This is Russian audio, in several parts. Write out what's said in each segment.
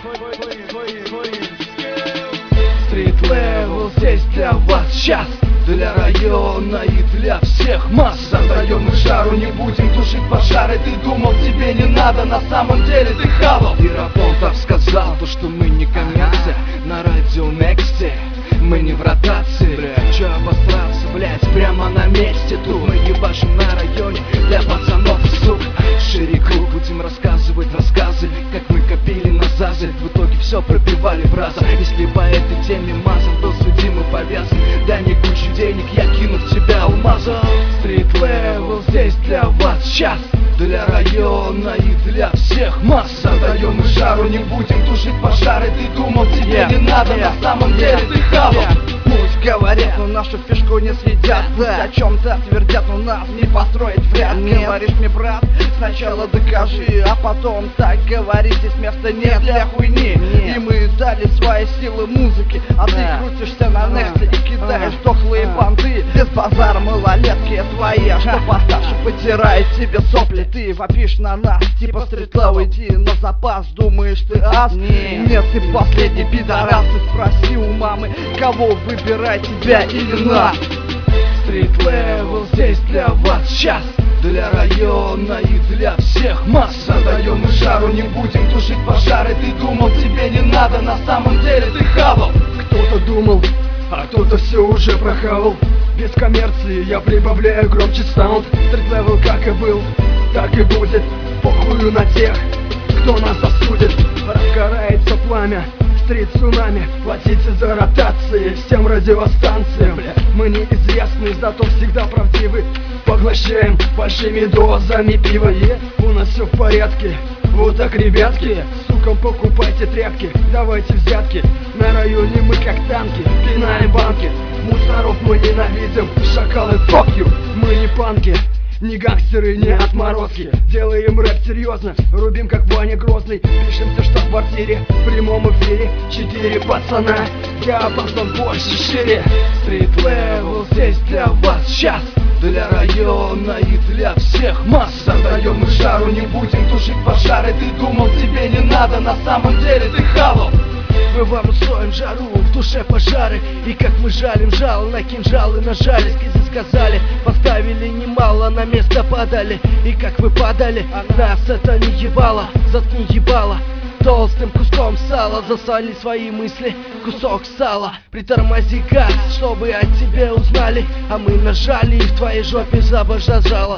Street Level здесь для вас сейчас, для района и для всех масс. Задаем мы жару, не будем тушить пожары. Ты думал, тебе не надо, на самом деле ты хавал. И Рапонтов сказал то, что мы не коммерция. На радио Нексте мы не в ротации. Че обосраться, блять, прямо на месте. Тут мы ебашим на районе для пацанов и сук. Шире круг, будем рассказывать рассказы, как мы копили на ЗАЗы. В итоге все пробивали в раза. Если по этой теме мазом, то судим и повязан. Дай мне кучу денег, я кину в тебя алмазом. Street Level здесь для вас сейчас, для района и для всех масс. Задаем мы жару, не будем тушить пожары. Ты думал, тебе не надо, на самом деле ты хавал. Пусть говорят, но нашу фишку не съедят. Пусть о чем-то твердят, но нас не построить в ряд. Говоришь мне, брат, сначала докажи, а потом так говори, здесь места нет для хуйни. И мы дали свои силы музыке, а ты крутишься на Нексте и кидаешь дохлые банды. Без базара, малолетки твои, а что постарше потирает тебе сопли. Ты вопишь на нас, типа Street Level, иди на запас, думаешь ты ас? Нет, ты последний пидорас. Ты спроси у мамы, кого выбирать, тебя или нас. Street Level здесь для вас сейчас, для района и для всех масс. Задаем мы жару, не будем тушить пожары. Ты думал, тебе не надо, на самом деле ты хавал. Кто-то думал, а кто-то все уже прохавал. Без коммерции я прибавляю громче саунд. Street Level как и был, так и будет. Похую на тех, кто нас осудит. Разгорается пламя, стрит цунами. Платите за ротации всем радиостанциям. Мы неизвестны, зато всегда правдивы. Поглощаем большими дозами пива. У нас все в порядке. Вот так, ребятки, сукам покупайте тряпки, давайте взятки. На районе мы как танки, пинаем банки. Мусоров мы ненавидим, шакалы, fuck you. Мы не панки, не гангстеры, не отморозки. Делаем рэп серьезно, рубим как Ваня Грозный. Пишемся что в квартире, в прямом эфире. 4 пацана, диапазон больше, шире. Street Level здесь для вас сейчас, для района и для всех масс. Задаем мы жару, не будем тушить пожары. Ты думал, тебе не надо, на самом деле ты хавал. Мы вам устроим жару, в душе пожары. И как мы жалим жало на кинжалы, нажали, скизы сказали. Поставили немало, на место подали. И как вы падали, нас это не ебало. Заткни ебало толстым куском сала. Засали свои мысли, кусок сала. Притормози газ, чтобы о тебе узнали. А мы нажали, и в твоей жопе зажало.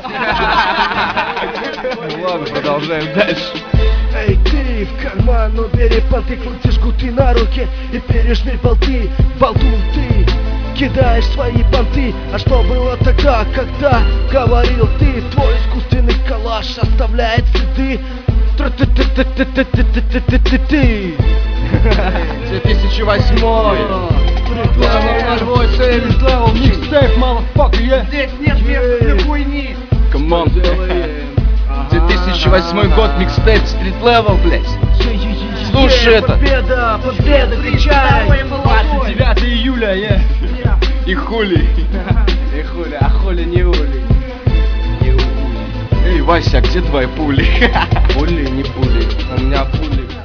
Ладно, продолжаем дальше. Эй, ты в карман убери понты, крути жгуты на руке и пережми болты. Болтун ты, кидаешь свои понты. А что было тогда, когда говорил ты? Твой искусственный коллаж оставляет следы. 2008. Street Level, mixtape, motherfucker, yeah. Здесь нет места для хуйни. Камон. 2008 год, микстейп Street Level, блять. Слушай это. Победа, победа, кричай. 29 июля, yeah. И хули. И хули, а хули не ули. Не ули. Эй, Вася, а где твои пули? Пули, не пули. У меня пули.